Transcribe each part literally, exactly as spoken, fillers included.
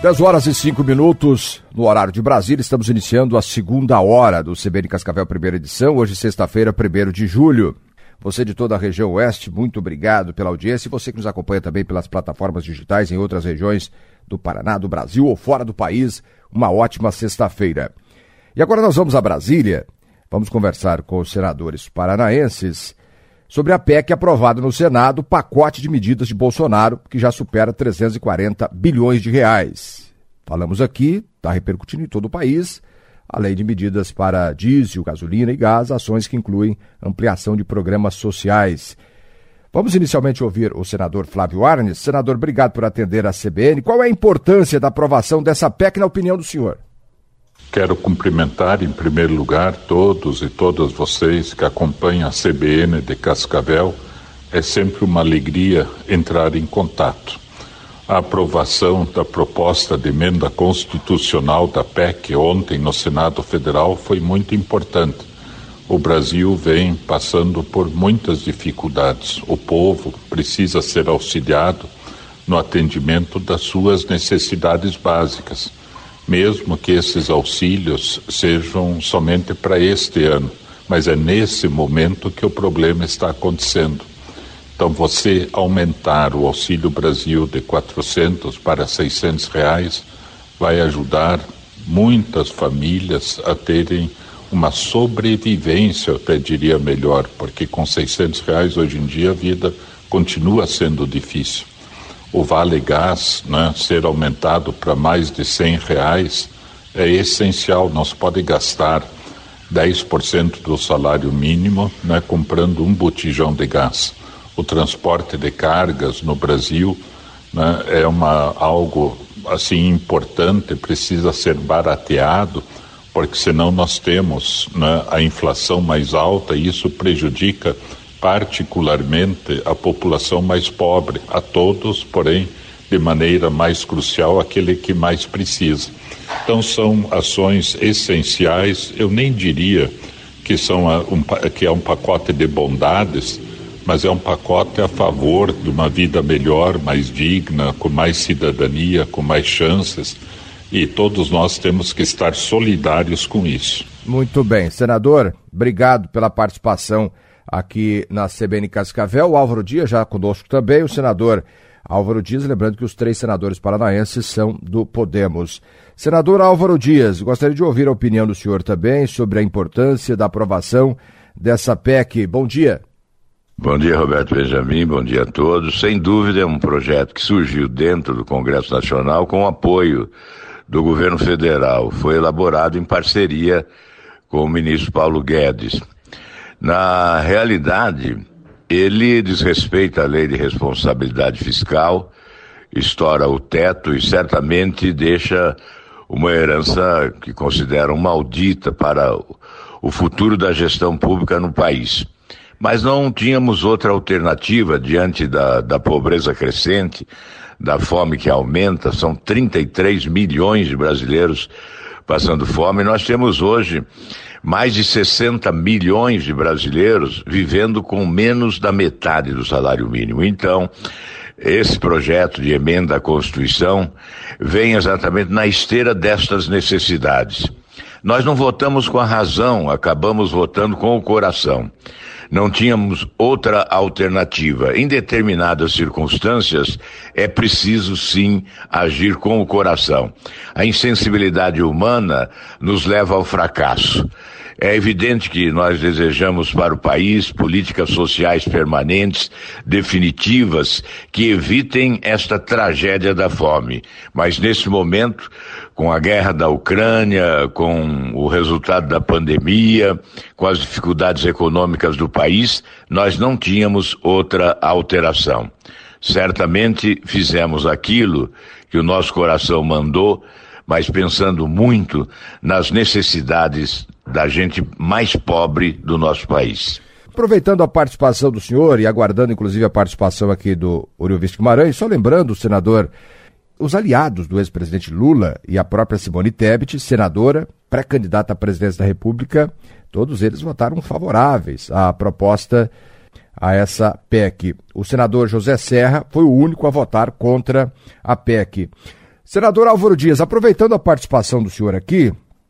dez horas e cinco minutos no horário de Brasília. Estamos iniciando a segunda hora do C B N Cascavel, primeira edição. Hoje, sexta-feira, primeiro de julho. Você de toda a região oeste, muito obrigado pela audiência. E você que nos acompanha também pelas plataformas digitais em outras regiões do Paraná, do Brasil ou fora do país, uma ótima sexta-feira. E agora nós vamos a Brasília. Vamos conversar com os senadores paranaenses sobre a P E C aprovada no Senado, pacote de medidas de Bolsonaro, que já supera trezentos e quarenta bilhões de reais. Falamos aqui, está repercutindo em todo o país, além de medidas para diesel, gasolina e gás, ações que incluem ampliação de programas sociais. Vamos inicialmente ouvir o senador Flávio Arnes. Senador, obrigado por atender a C B N. Qual é a importância da aprovação dessa P E C na opinião do senhor? Quero cumprimentar, em primeiro lugar, todos e todas vocês que acompanham a C B N de Cascavel. É sempre uma alegria entrar em contato. A aprovação da proposta de emenda constitucional da P E C ontem no Senado Federal foi muito importante. O Brasil vem passando por muitas dificuldades. O povo precisa ser auxiliado no atendimento das suas necessidades básicas, mesmo que esses auxílios sejam somente para este ano, mas é nesse momento que o problema está acontecendo. Então, você aumentar o Auxílio Brasil de quatrocentos para seiscentos reais vai ajudar muitas famílias a terem uma sobrevivência, eu até diria melhor, porque com seiscentos reais hoje em dia a vida continua sendo difícil. O Vale Gás, né, ser aumentado para mais de cem reais é essencial. Não se pode gastar dez por cento do salário mínimo, né, comprando um botijão de gás. O transporte de cargas no Brasil, né, é uma, algo assim importante, precisa ser barateado, porque senão nós temos, né, a inflação mais alta e isso prejudica particularmente a população mais pobre, a todos, porém, de maneira mais crucial, aquele que mais precisa. Então, são ações essenciais, eu nem diria que, são a, um, que é um pacote de bondades, mas é um pacote a favor de uma vida melhor, mais digna, com mais cidadania, com mais chances, e todos nós temos que estar solidários com isso. Muito bem. Senador, obrigado pela participação aqui na C B N Cascavel. O Álvaro Dias já conosco também, o senador Álvaro Dias, lembrando que os três senadores paranaenses são do Podemos. Senador Álvaro Dias, gostaria de ouvir a opinião do senhor também sobre a importância da aprovação dessa P E C. Bom dia. Bom dia, Roberto Benjamin, bom dia a todos. Sem dúvida é um projeto que surgiu dentro do Congresso Nacional com o apoio do governo federal. Foi elaborado em parceria com o ministro Paulo Guedes. Na realidade, ele desrespeita a lei de responsabilidade fiscal, estoura o teto e certamente deixa uma herança que consideram maldita para o futuro da gestão pública no país. Mas não tínhamos outra alternativa diante da, da pobreza crescente, da fome que aumenta. São trinta e três milhões de brasileiros passando fome. Nós temos hoje mais de sessenta milhões de brasileiros vivendo com menos da metade do salário mínimo. Então, esse projeto de emenda à Constituição vem exatamente na esteira destas necessidades. Nós não votamos com a razão, acabamos votando com o coração. Não tínhamos outra alternativa. Em determinadas circunstâncias, é preciso sim agir com o coração. A insensibilidade humana nos leva ao fracasso. É evidente que nós desejamos para o país políticas sociais permanentes, definitivas, que evitem esta tragédia da fome. Mas nesse momento, com a guerra da Ucrânia, com o resultado da pandemia, com as dificuldades econômicas do país, nós não tínhamos outra alteração. Certamente fizemos aquilo que o nosso coração mandou, mas pensando muito nas necessidades da gente mais pobre do nosso país. Aproveitando a participação do senhor e aguardando inclusive a participação aqui do Oriovisto Guimarães, só lembrando, senador, os aliados do ex-presidente Lula e a própria Simone Tebet, senadora, pré-candidata à presidência da República, todos eles votaram favoráveis à proposta, a essa P E C. O senador José Serra foi o único a votar contra a P E C. Senador Álvaro Dias, aproveitando a participação do senhor aqui,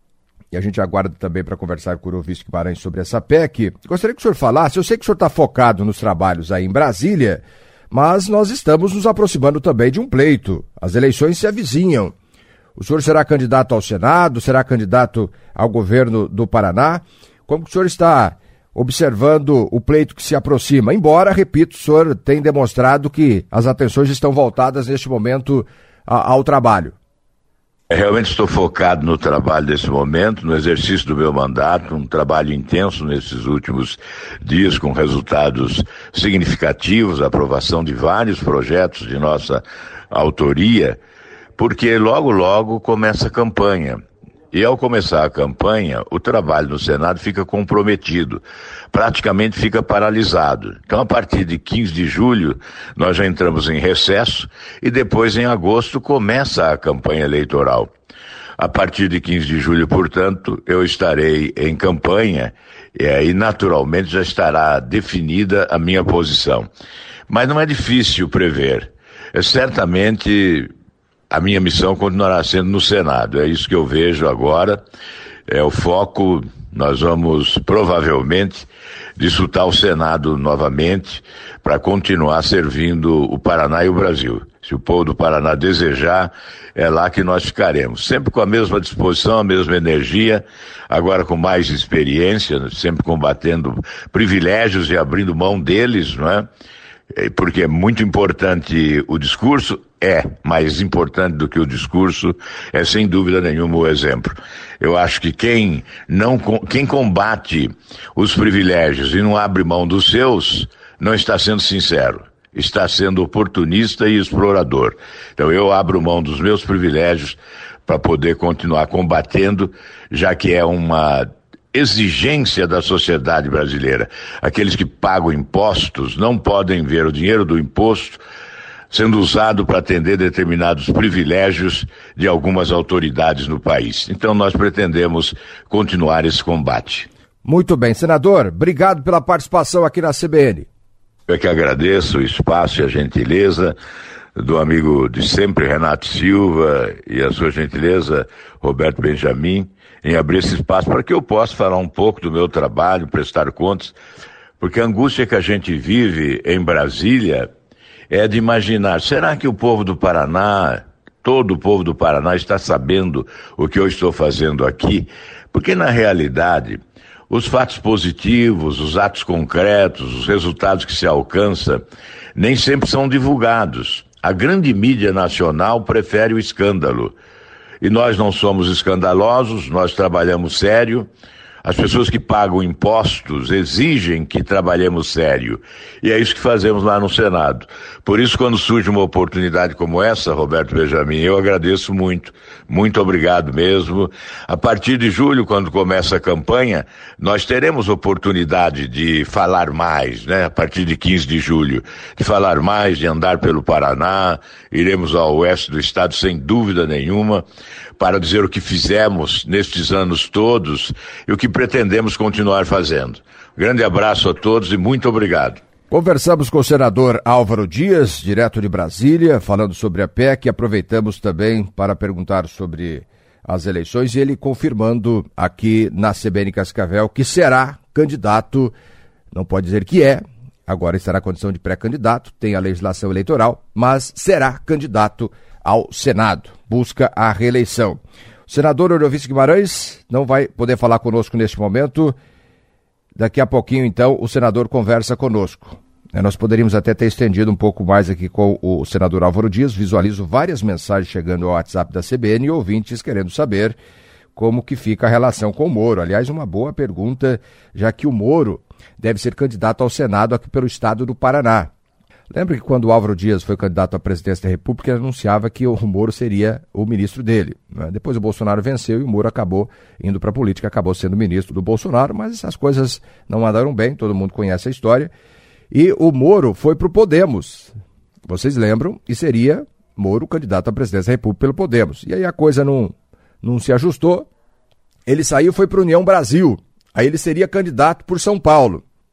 e a gente aguarda também para conversar com o Eurovício Guimarães sobre essa P E C, gostaria que o senhor falasse, eu sei que o senhor está focado nos trabalhos aí em Brasília, mas nós estamos nos aproximando também de um pleito, as eleições se avizinham. O senhor será candidato ao Senado, será candidato ao governo do Paraná? Como que o senhor está observando o pleito que se aproxima? Embora, repito, o senhor tem demonstrado que as atenções estão voltadas neste momento a, ao trabalho. Realmente estou focado no trabalho desse momento, no exercício do meu mandato, um trabalho intenso nesses últimos dias, com resultados significativos, a aprovação de vários projetos de nossa autoria, porque logo, logo começa a campanha. E ao começar a campanha, o trabalho no Senado fica comprometido, praticamente fica paralisado. Então, a partir de quinze de julho, nós já entramos em recesso e depois, em agosto, começa a campanha eleitoral. A partir de quinze de julho, portanto, eu estarei em campanha e aí, naturalmente, já estará definida a minha posição. Mas não é difícil prever. É certamente... A minha missão continuará sendo no Senado, é isso que eu vejo agora, é o foco. Nós vamos provavelmente disputar o Senado novamente para continuar servindo o Paraná e o Brasil. Se o povo do Paraná desejar, é lá que nós ficaremos, sempre com a mesma disposição, a mesma energia, agora com mais experiência, sempre combatendo privilégios e abrindo mão deles, não é? Porque é muito importante o discurso, é, mais importante do que o discurso é sem dúvida nenhuma o exemplo. Eu acho que quem não, quem combate os privilégios e não abre mão dos seus, não está sendo sincero, está sendo oportunista e explorador. Então eu abro mão dos meus privilégios para poder continuar combatendo, já que é uma exigência da sociedade brasileira. Aqueles que pagam impostos não podem ver o dinheiro do imposto sendo usado para atender determinados privilégios de algumas autoridades no país. Então nós pretendemos continuar esse combate. Muito bem, senador, obrigado pela participação aqui na C B N. Eu que agradeço o espaço e a gentileza do amigo de sempre, Renato Silva, e a sua gentileza, Roberto Benjamin, em abrir esse espaço para que eu possa falar um pouco do meu trabalho, prestar contas, porque a angústia que a gente vive em Brasília é de imaginar, será que o povo do Paraná, todo o povo do Paraná está sabendo o que eu estou fazendo aqui? Porque na realidade, os fatos positivos, os atos concretos, os resultados que se alcança, nem sempre são divulgados. A grande mídia nacional prefere o escândalo. E nós não somos escandalosos, nós trabalhamos sério. As pessoas que pagam impostos exigem que trabalhemos sério. E é isso que fazemos lá no Senado. Por isso, quando surge uma oportunidade como essa, Roberto Benjamin, eu agradeço muito. Muito obrigado mesmo. A partir de julho, quando começa a campanha, nós teremos oportunidade de falar mais, né? A partir de quinze de julho, de falar mais, de andar pelo Paraná. Iremos ao oeste do estado, sem dúvida nenhuma, para dizer o que fizemos nestes anos todos e o que pretendemos continuar fazendo. Grande abraço a todos e muito obrigado. Conversamos com o senador Álvaro Dias, direto de Brasília, falando sobre a P E C. Aproveitamos também para perguntar sobre as eleições e ele confirmando aqui na C B N Cascavel que será candidato, não pode dizer que é, agora estará na condição de pré-candidato, tem a legislação eleitoral, mas será candidato ao Senado, busca a reeleição. O senador Eurovício Guimarães não vai poder falar conosco neste momento. Daqui a pouquinho, então, o senador conversa conosco. Nós poderíamos até ter estendido um pouco mais aqui com o senador Álvaro Dias. Visualizo várias mensagens chegando ao WhatsApp da C B N e ouvintes querendo saber como que fica a relação com o Moro. Aliás, uma boa pergunta, já que o Moro deve ser candidato ao Senado aqui pelo estado do Paraná. Lembra que quando o Álvaro Dias foi candidato à presidência da República, ele anunciava que o Moro seria o ministro dele, né? Depois o Bolsonaro venceu e o Moro acabou indo para a política, acabou sendo ministro do Bolsonaro, mas essas coisas não andaram bem, todo mundo conhece a história. E o Moro foi para o Podemos, vocês lembram, e seria Moro candidato à presidência da República pelo Podemos. E aí a coisa não, não se ajustou, ele saiu e foi para a União Brasil, aí ele seria candidato por São Paulo.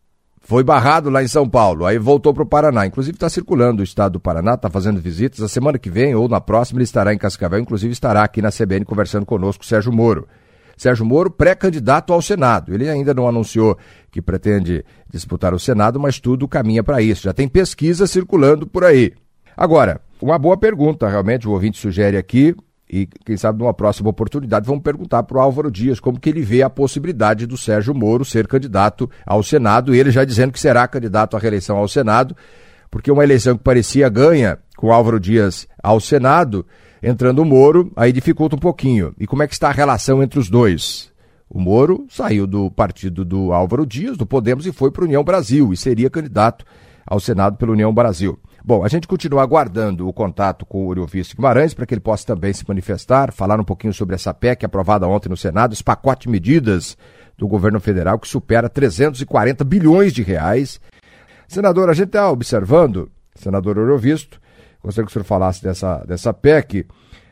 foi barrado lá em São Paulo, aí voltou para o Paraná. Inclusive está circulando o estado do Paraná, está fazendo visitas. A semana que vem ou na próxima ele estará em Cascavel, inclusive estará aqui na C B N conversando conosco, Sérgio Moro. Sérgio Moro, pré-candidato ao Senado. Ele ainda não anunciou que pretende disputar o Senado, mas tudo caminha para isso. Já tem pesquisa circulando por aí. Agora, uma boa pergunta, realmente, o ouvinte sugere aqui, e quem sabe numa próxima oportunidade vamos perguntar para o Álvaro Dias como que ele vê a possibilidade do Sérgio Moro ser candidato ao Senado, e ele já dizendo que será candidato à reeleição ao Senado, porque uma eleição que parecia ganha com o Álvaro Dias ao Senado, entrando o Moro, aí dificulta um pouquinho. E como é que está a relação entre os dois? O Moro saiu do partido do Álvaro Dias, do Podemos, e foi para a União Brasil, e seria candidato ao Senado pela União Brasil. Bom, a gente continua aguardando o contato com o Oriovisto Guimarães para que ele possa também se manifestar, falar um pouquinho sobre essa P E C aprovada ontem no Senado, esse pacote de medidas do governo federal que supera trezentos e quarenta bilhões de reais. Senador, a gente está observando, senador Oriovisto, gostaria que o senhor falasse dessa, dessa P E C,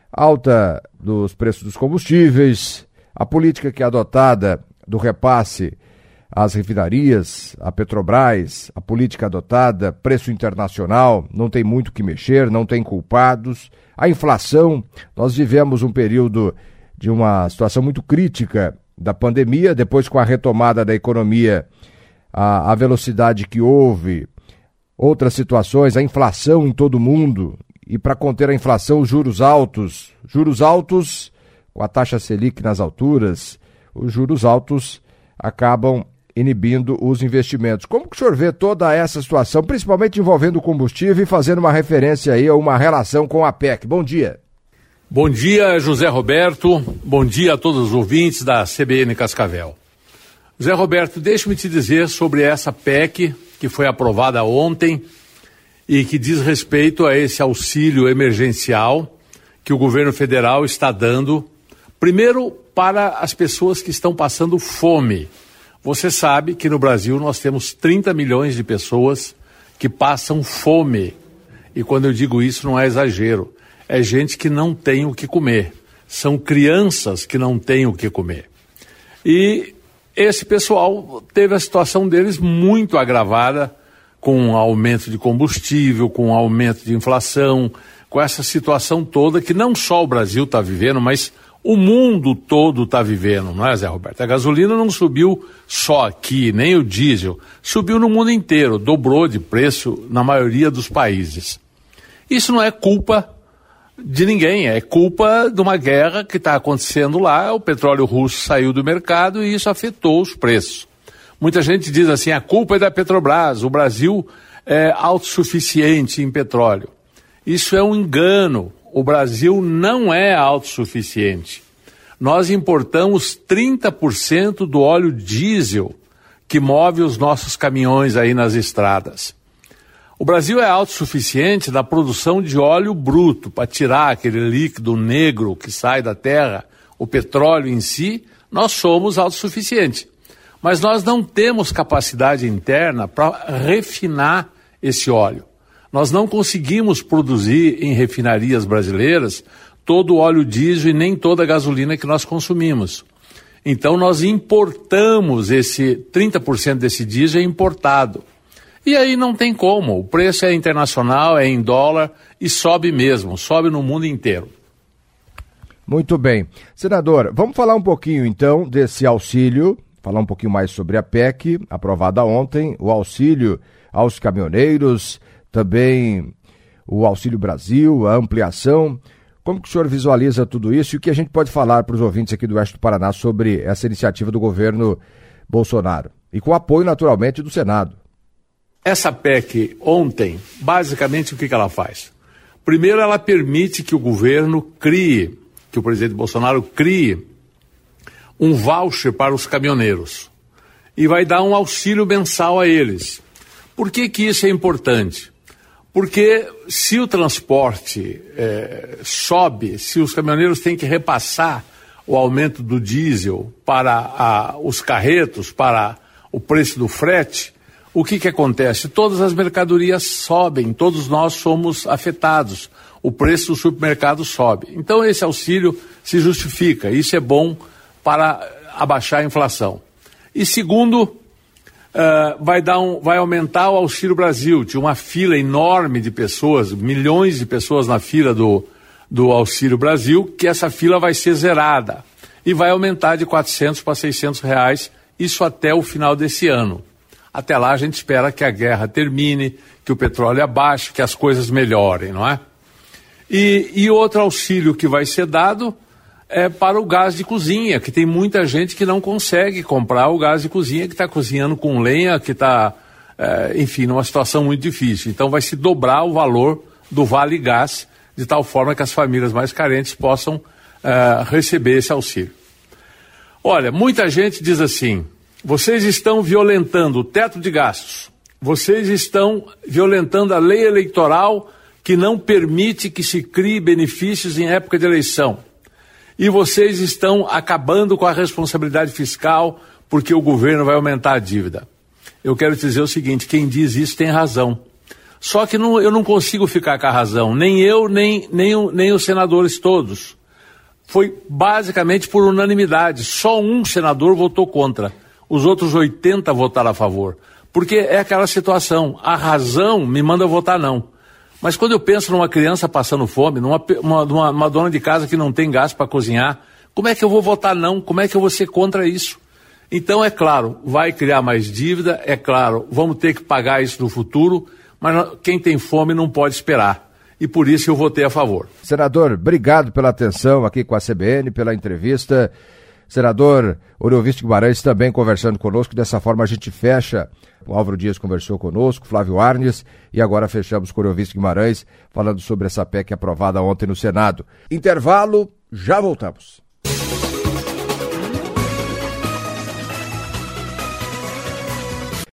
alta dos preços dos combustíveis, a política que é adotada do repasse às refinarias, a Petrobras, a política adotada, preço internacional, não tem muito o que mexer, não tem culpados. A inflação, nós vivemos um período de uma situação muito crítica da pandemia, depois com a retomada da economia, a, a velocidade que houve, outras situações, a inflação em todo o mundo, e para conter a inflação, os juros altos, juros altos com a taxa Selic nas alturas, os juros altos acabam inibindo os investimentos. Como que o senhor vê toda essa situação, principalmente envolvendo o combustível e fazendo uma referência aí a uma relação com a P E C? Bom dia. Bom dia, José Roberto. Bom dia a todos os ouvintes da C B N Cascavel. José Roberto, deixe-me te dizer sobre essa P E C que foi aprovada ontem e que diz respeito a esse auxílio emergencial que o governo federal está dando, primeiro para as pessoas que estão passando fome. Você sabe que no Brasil nós temos trinta milhões de pessoas que passam fome. E quando eu digo isso não é exagero. É gente que não tem o que comer. São crianças que não têm o que comer. E esse pessoal teve a situação deles muito agravada com o aumento de combustível, com o aumento de inflação, com essa situação toda que não só o Brasil está vivendo, mas o mundo todo está vivendo, não é, Zé Roberto? A gasolina não subiu só aqui, nem o diesel, subiu no mundo inteiro, dobrou de preço na maioria dos países. Isso não é culpa de ninguém, é culpa de uma guerra que está acontecendo lá, o petróleo russo saiu do mercado e isso afetou os preços. Muita gente diz assim, a culpa é da Petrobras, o Brasil é autossuficiente em petróleo. Isso é um engano. O Brasil não é autossuficiente. Nós importamos trinta por cento do óleo diesel que move os nossos caminhões aí nas estradas. O Brasil é autossuficiente na produção de óleo bruto, para tirar aquele líquido negro que sai da terra, o petróleo em si, nós somos autossuficientes. Mas nós não temos capacidade interna para refinar esse óleo. Nós não conseguimos produzir em refinarias brasileiras todo o óleo diesel e nem toda a gasolina que nós consumimos. Então nós importamos esse trinta por cento desse diesel é importado. E aí não tem como, o preço é internacional, é em dólar e sobe mesmo, sobe no mundo inteiro. Muito bem. Senador, vamos falar um pouquinho então desse auxílio, falar um pouquinho mais sobre a P E C, aprovada ontem, o auxílio aos caminhoneiros, também o Auxílio Brasil, a ampliação. Como que o senhor visualiza tudo isso e o que a gente pode falar para os ouvintes aqui do Oeste do Paraná sobre essa iniciativa do governo Bolsonaro? E com apoio, naturalmente, do Senado. Essa P E C ontem, basicamente o que, que ela faz? Primeiro, ela permite que o governo crie, que o presidente Bolsonaro crie um voucher para os caminhoneiros e vai dar um auxílio mensal a eles. Por que que isso é importante? Porque se o transporte é, sobe, se os caminhoneiros têm que repassar o aumento do diesel para a, os carretos, para o preço do frete, o que que acontece? Todas as mercadorias sobem, todos nós somos afetados, o preço do supermercado sobe. Então esse auxílio se justifica, isso é bom para abaixar a inflação. E segundo, uh, vai, dar um, vai aumentar o Auxílio Brasil. Tinha uma fila enorme de pessoas, milhões de pessoas na fila do, do Auxílio Brasil, que essa fila vai ser zerada. E vai aumentar de quatrocentos para seiscentos reais, isso até o final desse ano. Até lá a gente espera que a guerra termine, que o petróleo abaixe, que as coisas melhorem, não é? E, e outro auxílio que vai ser dado é para o gás de cozinha, que tem muita gente que não consegue comprar o gás de cozinha, que está cozinhando com lenha, que está, é, enfim, numa situação muito difícil. Então vai se dobrar o valor do Vale Gás, de tal forma que as famílias mais carentes possam é, receber esse auxílio. Olha, muita gente diz assim, vocês estão violentando o teto de gastos, vocês estão violentando a lei eleitoral que não permite que se crie benefícios em época de eleição. E vocês estão acabando com a responsabilidade fiscal porque o governo vai aumentar a dívida. Eu quero te dizer o seguinte, quem diz isso tem razão. Só que não, eu não consigo ficar com a razão, nem eu, nem, nem, nem os senadores todos. Foi basicamente por unanimidade, só um senador votou contra, os outros oitenta votaram a favor. Porque é aquela situação, a razão me manda votar não. Mas quando eu penso numa criança passando fome, numa uma, uma, uma dona de casa que não tem gás para cozinhar, como é que eu vou votar não? Como é que eu vou ser contra isso? Então, é claro, vai criar mais dívida, é claro, vamos ter que pagar isso no futuro, mas quem tem fome não pode esperar. E por isso eu votei a favor. Senador, obrigado pela atenção aqui com a C B N, pela entrevista. Senador Oriovisto Guimarães também conversando conosco. Dessa forma a gente fecha. O Álvaro Dias conversou conosco, Flávio Arnes, e agora fechamos com o Oriovisto Guimarães falando sobre essa P E C aprovada ontem no Senado. Intervalo, já voltamos.